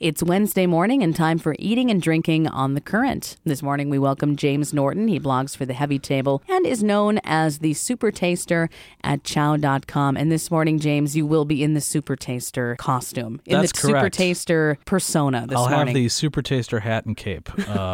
It's Wednesday morning and time for Eating and Drinking on the Current. This morning we welcome James Norton. He blogs for The Heavy Table and is known as the Super Taster at chow.com. And this morning, James, you will be in the Super Taster costume. That's the correct. Super Taster persona this morning. I'll have the Super Taster hat and cape.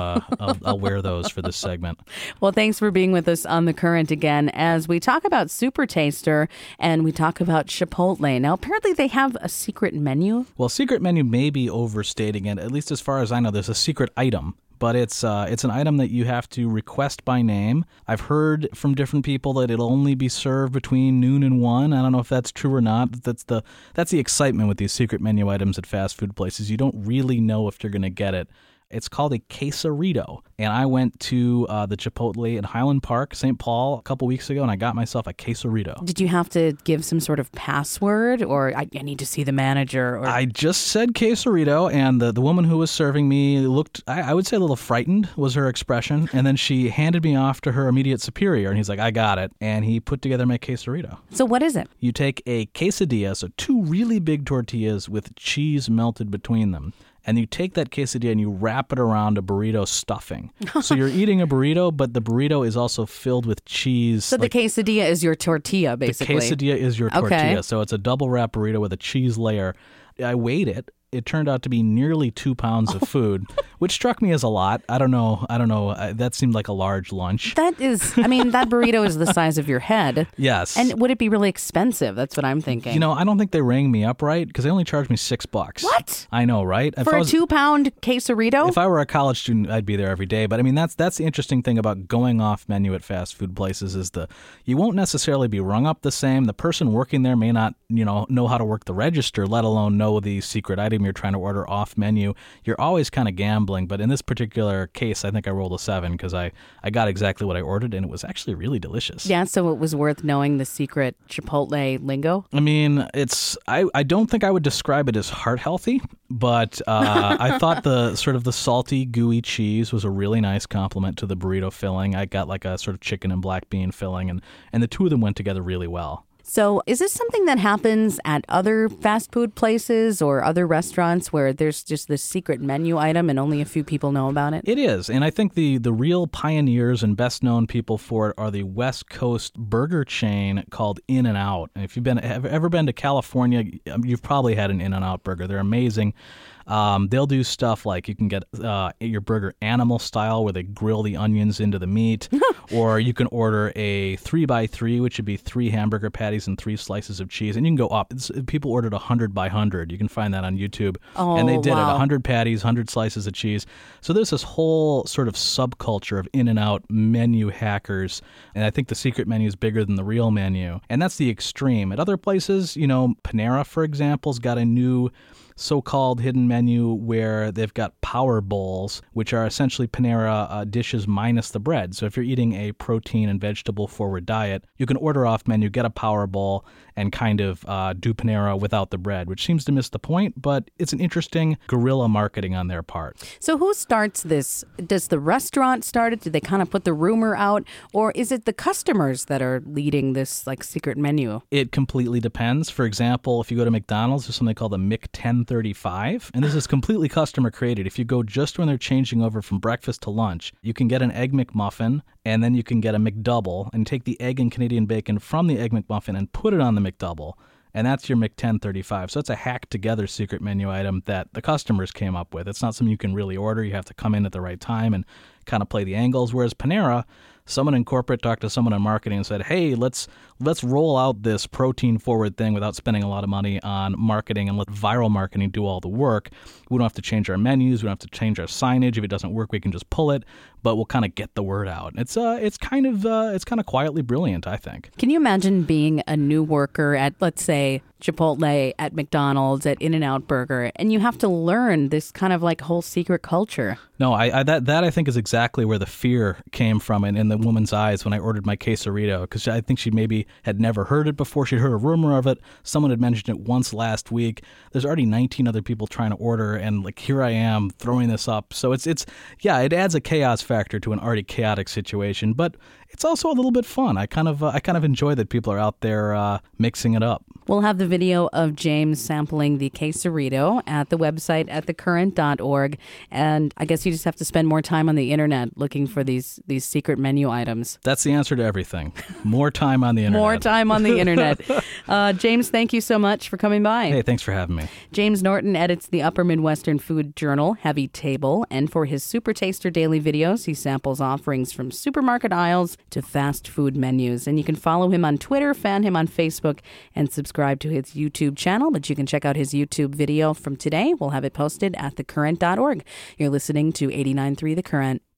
I'll wear those for this segment. Well, thanks for being with us on The Current again as we talk about Super Taster and we talk about Chipotle. Now, apparently they have a secret menu. Well, secret menu may be overstating it. At least as far as I know, there's a secret item. But it's an item that you have to request by name. I've heard from different people that it'll only be served between noon and 1. I don't know if that's true or not. That's the excitement with these secret menu items at fast food places. You don't really know if you're going to get it. It's called a quesarito. And I went to the Chipotle in Highland Park, St. Paul, a couple weeks ago, and I got myself a quesarito. Did you have to give some sort of password, or I need to see the manager? Or I just said quesarito, and the woman who was serving me looked, I would say a little frightened was her expression. And then she handed me off to her immediate superior, and he's like, I got it. And he put together my quesarito. So what is it? You take a quesadilla, so 2 really big tortillas with cheese melted between them. And you take that quesadilla and you wrap it around a burrito stuffing. So you're eating a burrito, but the burrito is also filled with cheese. So the quesadilla is your tortilla, basically. The quesadilla is your tortilla. Okay. So it's a double wrap burrito with a cheese layer. I weighed it. It turned out to be nearly 2 pounds of food, which struck me as a lot. I don't know. That seemed like a large lunch. That burrito is the size of your head. Yes. And would it be really expensive? That's what I'm thinking. You know, I don't think they rang me up right because they only charged me $6. What? I know, right? For a 2-pound quesarito? If I were a college student, I'd be there every day. But I mean, that's the interesting thing about going off menu at fast food places is you won't necessarily be rung up the same. The person working there may not, know how to work the register, let alone know the secret item you're trying to order off menu. You're always kind of gambling, but in this particular case, I think I rolled a 7 because I got exactly what I ordered, and it was actually really delicious. Yeah, so it was worth knowing the secret Chipotle lingo? I mean, I don't think I would describe it as heart healthy, but I thought the salty, gooey cheese was a really nice compliment to the burrito filling. I got like a sort of chicken and black bean filling, and the two of them went together really well. So is this something that happens at other fast food places or other restaurants where there's just this secret menu item and only a few people know about it? It is. And I think the real pioneers and best known people for it are the West Coast burger chain called In-N-Out. And if you've ever been to California, you've probably had an In-N-Out burger. They're amazing. They'll do stuff like you can get your burger animal style where they grill the onions into the meat, or you can order a 3x3, which would be 3 hamburger patties and 3 slices of cheese, and you can go up. People ordered 100 by 100. You can find that on YouTube. And they did it, 100 patties, 100 slices of cheese. So there's this whole sort of subculture of In-N-Out menu hackers, and I think the secret menu is bigger than the real menu, and that's the extreme. At other places, Panera, for example, has got a new so-called hidden menu where they've got power bowls, which are essentially Panera dishes minus the bread. So if you're eating a protein and vegetable-forward diet, you can order off menu, get a power bowl, and kind of do Panera without the bread, which seems to miss the point, but it's an interesting guerrilla marketing on their part. So who starts this? Does the restaurant start it? Do they kind of put the rumor out? Or is it the customers that are leading this secret menu? It completely depends. For example, if you go to McDonald's, there's something called the Mc-1035, and this is completely customer created. If you go just when they're changing over from breakfast to lunch, you can get an Egg McMuffin, and then you can get a McDouble, and take the egg and Canadian bacon from the Egg McMuffin and put it on the McDouble. And that's your Mc-1035. So it's a hacked together secret menu item that the customers came up with. It's not something you can really order. You have to come in at the right time and kind of play the angles. Whereas Panera, someone in corporate talked to someone in marketing and said, hey, let's roll out this protein forward thing without spending a lot of money on marketing and let viral marketing do all the work. We don't have to change our menus. We don't have to change our signage. If it doesn't work, we can just pull it, but we'll kind of get the word out. It's kind of quietly brilliant, I think. Can you imagine being a new worker at, let's say, Chipotle, at McDonald's, at In-N-Out Burger, and you have to learn this kind of whole secret culture? No, that I think is exactly where the fear came from in the woman's eyes when I ordered my quesarito, because I think she maybe had never heard it before. She'd heard a rumor of it. Someone had mentioned it once last week. There's already 19 other people trying to order, and here I am throwing this up. So it adds a chaos factor to an already chaotic situation, but it's also a little bit fun. I kind of enjoy that people are out there mixing it up. We'll have the video of James sampling the quesarito at the website at thecurrent.org. And I guess you just have to spend more time on the internet looking for these secret menu items. That's the answer to everything. More time on the internet. More time on the internet. James, thank you so much for coming by. Hey, thanks for having me. James Norton edits the Upper Midwestern Food Journal, Heavy Table, and for his Super Taster daily videos, he samples offerings from supermarket aisles to fast food menus. And you can follow him on Twitter, fan him on Facebook, and subscribe to his YouTube channel. But you can check out his YouTube video from today. We'll have it posted at thecurrent.org. You're listening to 89.3 The Current.